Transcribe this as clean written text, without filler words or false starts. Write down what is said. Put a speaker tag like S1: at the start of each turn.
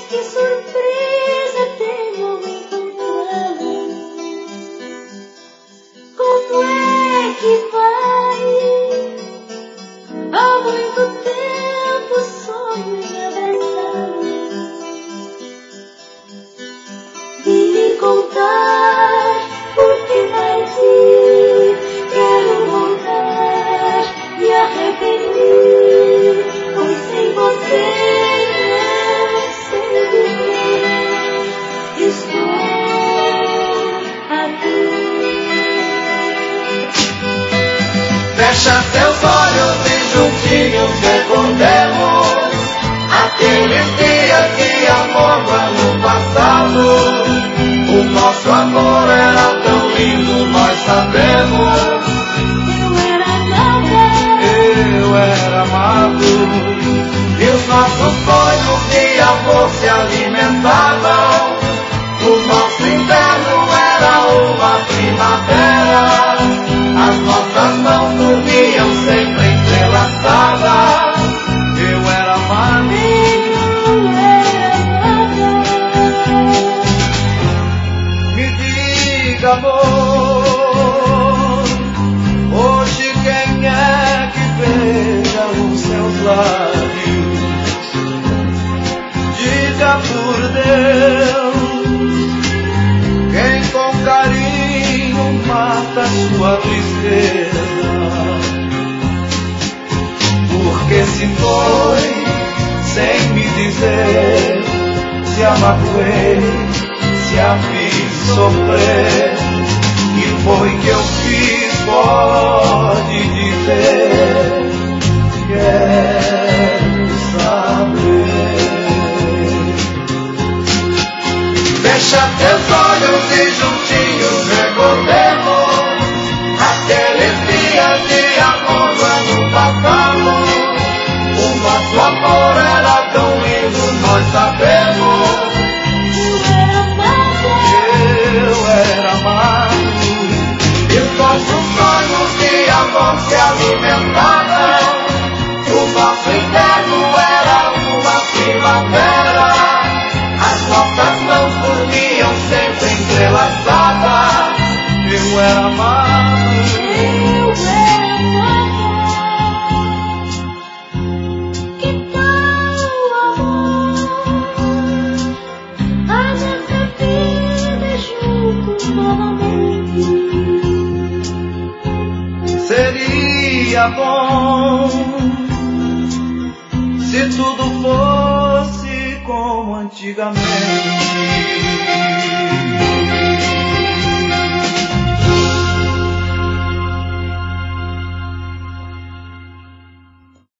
S1: Que surpresa tenho ao encontrá-lo. Como é que vai? Há muito tempo sonho em abraçá-lo. Vim lhe contar porque parti. Quero voltar, me arrependi, pois sem você não sei viver. Estou aqui.
S2: Fecha seus olhos e juntinhos recordemos aqueles dias de amor do ano passado. O nosso amor era tão lindo, nós sabemos. Eu era amado. E os nossos sonhos de amor se alimentavam. O nosso inverno era uma primavera. As nossas mãos dormiam sempre entrelaçadas. Eu era amado. Me diga, amor, hoje quem é que beija os seus lábios? Diga por Deus, quem com carinho mata sua tristeza. Porque se foi sem me dizer, se a magoei, se a fiz sofrer, que foi que eu fiz, pode dizer. Quero saber. Fecha teus olhos e juntinhos recordemos aqueles dias de amor do ano passado. O nosso amor era tão lindo, nós sabemos. Eu era amado. E os nossos sonhos de amor se alimentavam. O nosso inverno era uma primavera. As nossas mãos dormiam sempre entrelaçadas. Eu era amado.
S1: Que tal amor? A nossa vida juntos novamente.
S2: Seria bom se tudo fosse como antigamente.